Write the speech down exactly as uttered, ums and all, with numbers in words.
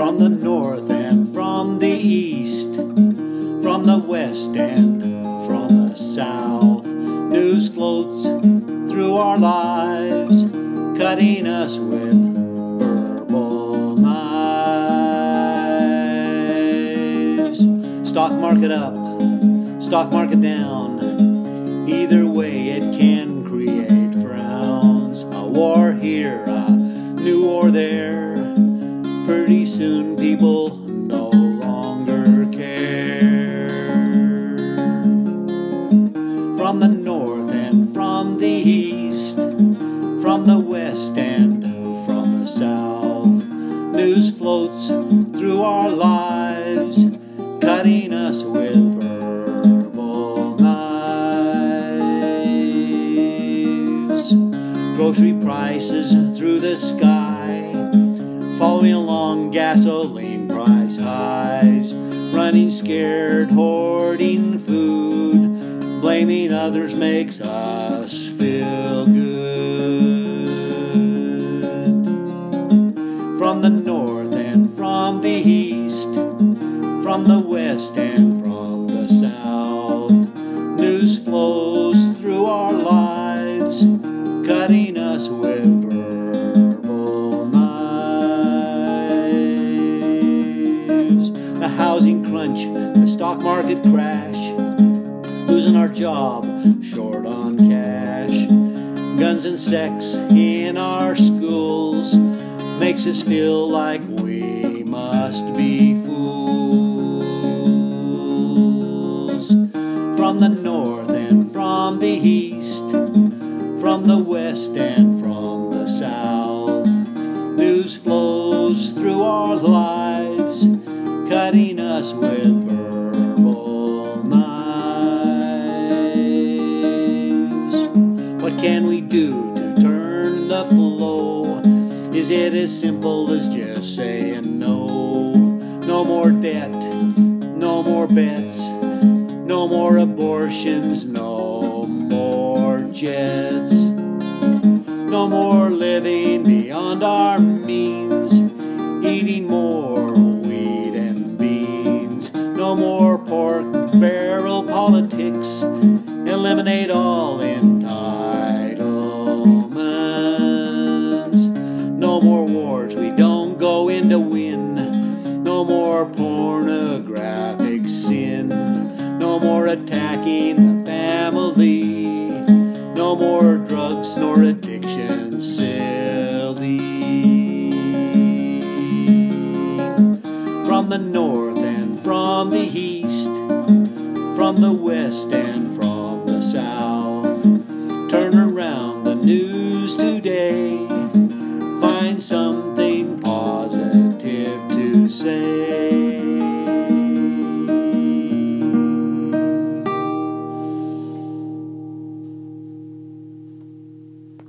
from the north and from the east, from the west and from the south. News floats through our lives, cutting us with verbal knives. Stock market up, stock market down, either way it can create frowns. A war here, a new war there, pretty soon people no longer care. From the north and from the east, from the west and from the south, news floats through our lives, cutting us with verbal knives. Grocery prices through the sky, following along gasoline price highs, running scared, hoarding food, blaming others makes us feel good. From the north and from the east, from the west and from the south, news flows through our lives, cutting us with verbal knives. The housing crunch, the stock market crash, losing our job, short on cash, guns and sex in our schools makes us feel like we must be fools. From the north and from the east, from the west and from the south, news flows through our lives, cutting us with verbal knives. What can we do to turn the flow? Is it as simple as just saying no? No more debt, no more bets, no more abortions, no more jets, no more living beyond our means, eating more wheat and beans, no more pork barrel politics, eliminate all entitlements, no more wars we don't go in to win, no more pornographic sin, no more attacking the family, no more drugs nor addiction silly. From the north and from the east, from the west and from the south, turn around the news today,